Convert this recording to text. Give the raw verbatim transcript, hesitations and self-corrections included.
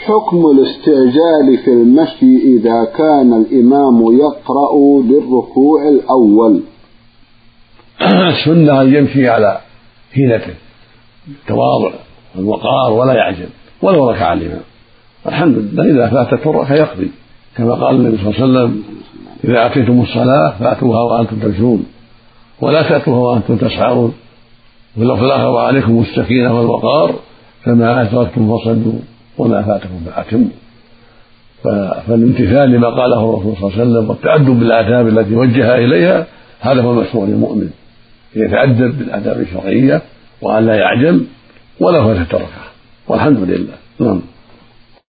حكم الاستعجال في المشي إذا كان الإمام يقرأ بالركوع الأول؟ السنة أن يمشي على حيلته التواضع والوقار ولا يعجل ولو ركع الإمام. الحمد لله. إذا فاتته الركعة يقضي، كما قال النبي صلى الله عليه وسلم: إذا أتيتم الصلاة فأتوها وأنتم تمشون ولا تأتوها وأنتم تسعرون، واللفظ الآخر: وعليكم السكينة والوقار فما أدركتم فصلوا وما فاتكم فأتموا. فالامتثال لما قاله الرسول صلى الله عليه وسلم والتأدب بالآداب التي وجه إليها هذا هو المشروع للمؤمن، يتأدب بالآداب الشرعية وأن لا يعجل ولا فاتت الركعة، والحمد لله. نعم.